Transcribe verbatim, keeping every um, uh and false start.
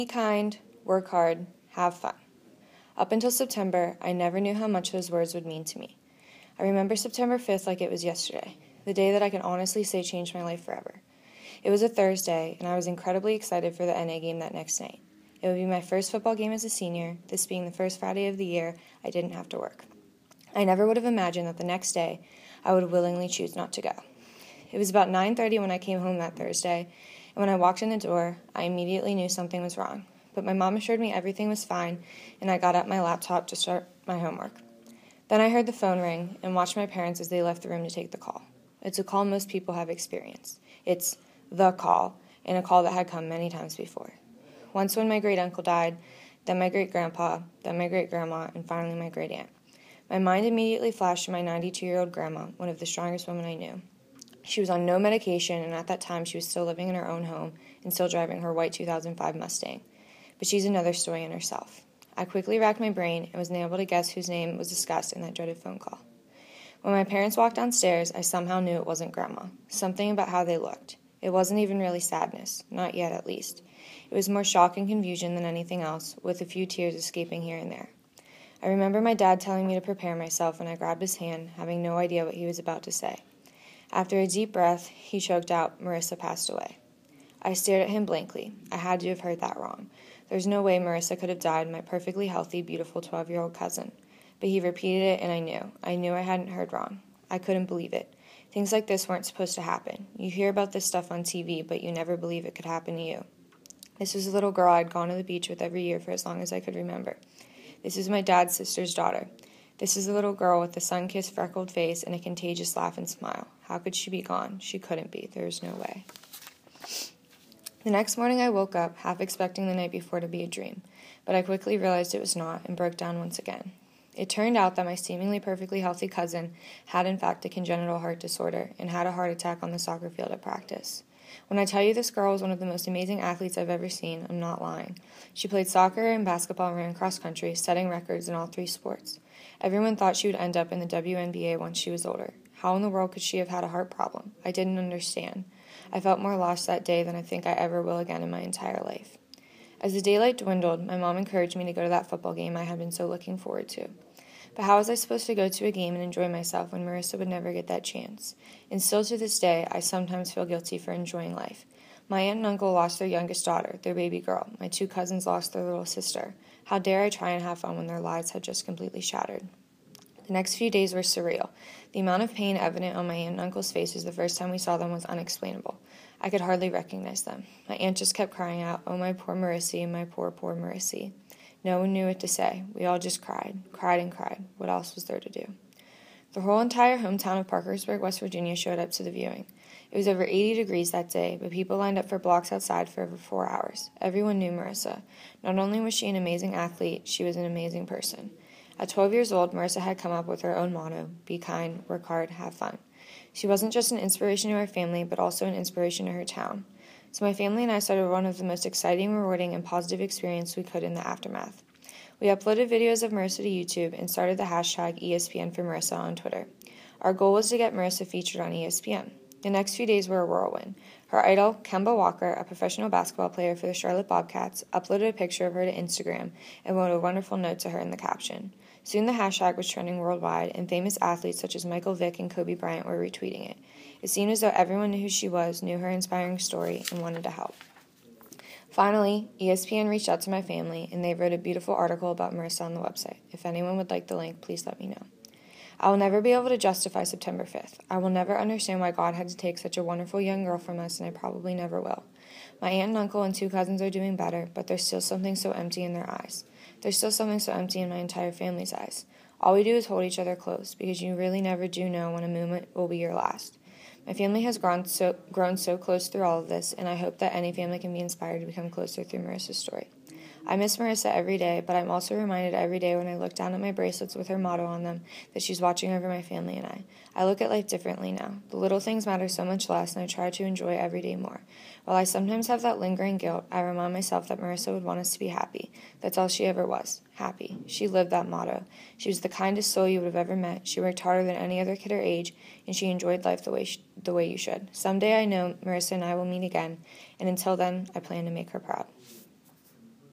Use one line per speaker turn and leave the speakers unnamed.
Be kind, work hard, have fun. Up until September, I never knew how much those words would mean to me. I remember September fifth like it was yesterday, the day that I can honestly say changed my life forever. It was a Thursday, and I was incredibly excited for the N A game that next night. It would be my first football game as a senior, this being the first Friday of the year I didn't have to work. I never would have imagined that the next day I would willingly choose not to go. It was about nine thirty when I came home that Thursday, and when I walked in the door, I immediately knew something was wrong. But my mom assured me everything was fine, and I got out my laptop to start my homework. Then I heard the phone ring and watched my parents as they left the room to take the call. It's a call most people have experienced. It's the call, and a call that had come many times before. Once when my great-uncle died, then my great-grandpa, then my great-grandma, and finally my great-aunt. My mind immediately flashed to my ninety-two-year-old grandma, one of the strongest women I knew. She was on no medication, and at that time she was still living in her own home and still driving her white two thousand five Mustang. But she's another story in herself. I quickly racked my brain and was unable to guess whose name was discussed in that dreaded phone call. When my parents walked downstairs, I somehow knew it wasn't Grandma. Something about how they looked. It wasn't even really sadness, not yet at least. It was more shock and confusion than anything else, with a few tears escaping here and there. I remember my dad telling me to prepare myself, and I grabbed his hand, having no idea what he was about to say. After a deep breath, he choked out, "Marissa passed away." I stared at him blankly. I had to have heard that wrong. There's no way Marissa could have died, my perfectly healthy, beautiful twelve-year-old cousin. But he repeated it, and I knew. I knew I hadn't heard wrong. I couldn't believe it. Things like this weren't supposed to happen. You hear about this stuff on T V, but you never believe it could happen to you. This was a little girl I'd gone to the beach with every year for as long as I could remember. This is my dad's sister's daughter. This is a little girl with a sun-kissed, freckled face and a contagious laugh and smile. How could she be gone? She couldn't be. There was no way. The next morning I woke up, half expecting the night before to be a dream, but I quickly realized it was not and broke down once again. It turned out that my seemingly perfectly healthy cousin had in fact a congenital heart disorder and had a heart attack on the soccer field at practice. When I tell you this girl was one of the most amazing athletes I've ever seen, I'm not lying. She played soccer and basketball and ran cross country, setting records in all three sports. Everyone thought she would end up in the W N B A once she was older. How in the world could she have had a heart problem? I didn't understand. I felt more lost that day than I think I ever will again in my entire life. As the daylight dwindled, my mom encouraged me to go to that football game I had been so looking forward to. But how was I supposed to go to a game and enjoy myself when Marissa would never get that chance? And still to this day, I sometimes feel guilty for enjoying life. My aunt and uncle lost their youngest daughter, their baby girl. My two cousins lost their little sister. How dare I try and have fun when their lives had just completely shattered? The next few days were surreal. The amount of pain evident on my aunt and uncle's faces the first time we saw them was unexplainable. I could hardly recognize them. My aunt just kept crying out, "Oh, my poor Marissy, my poor, poor Marissy." No one knew what to say. We all just cried, cried and cried. What else was there to do? The whole entire hometown of Parkersburg, West Virginia showed up to the viewing. It was over eighty degrees that day, but people lined up for blocks outside for over four hours. Everyone knew Marissa. Not only was she an amazing athlete, she was an amazing person. At twelve years old, Marissa had come up with her own motto, be kind, work hard, have fun. She wasn't just an inspiration to our family, but also an inspiration to her town. So my family and I started one of the most exciting, rewarding, and positive experiences we could in the aftermath. We uploaded videos of Marissa to YouTube and started the hashtag E S P N for Marissa on Twitter. Our goal was to get Marissa featured on E S P N. The next few days were a whirlwind. Her idol, Kemba Walker, a professional basketball player for the Charlotte Bobcats, uploaded a picture of her to Instagram and wrote a wonderful note to her in the caption. Soon the hashtag was trending worldwide, and famous athletes such as Michael Vick and Kobe Bryant were retweeting it. It seemed as though everyone knew who she was, knew her inspiring story, and wanted to help. Finally, E S P N reached out to my family, and they wrote a beautiful article about Marissa on the website. If anyone would like the link, please let me know. I will never be able to justify September fifth. I will never understand why God had to take such a wonderful young girl from us, and I probably never will. My aunt and uncle and two cousins are doing better, but there's still something so empty in their eyes. There's still something so empty in my entire family's eyes. All we do is hold each other close, because you really never do know when a moment will be your last. My family has grown so, grown so close through all of this, and I hope that any family can be inspired to become closer through Marissa's story. I miss Marissa every day, but I'm also reminded every day when I look down at my bracelets with her motto on them that she's watching over my family and I. I look at life differently now. The little things matter so much less, and I try to enjoy every day more. While I sometimes have that lingering guilt, I remind myself that Marissa would want us to be happy. That's all she ever was, happy. She lived that motto. She was the kindest soul you would have ever met. She worked harder than any other kid her age, and she enjoyed life the way she, the way you should. Someday I know Marissa and I will meet again, and until then, I plan to make her proud.